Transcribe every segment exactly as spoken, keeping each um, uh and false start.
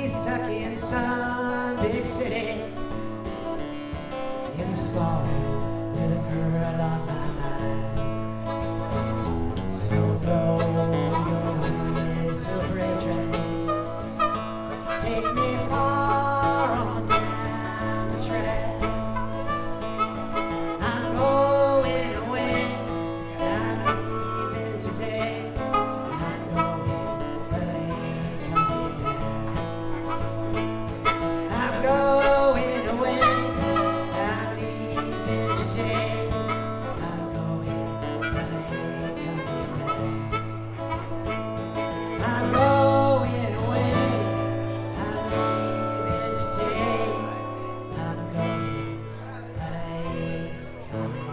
be stuck in some big city in the fall with a girl on my mind. So blow your whistle, freight train, take me far on down the track. I'm going away, I'm leaving today. I'm going, but I ain't coming back. I'm going away, I'm leaving today. I'm going, but I ain't coming back. I'm going away, I'm leaving today. I'm going, but I ain't coming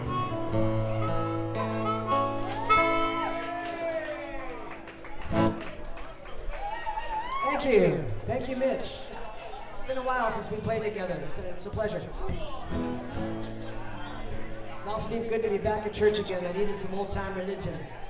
back. Thank you. Thank you, Mitch. It's been a while since we played together. It's been it's a pleasure. It's also been good to be back at church again. I needed some old time religion.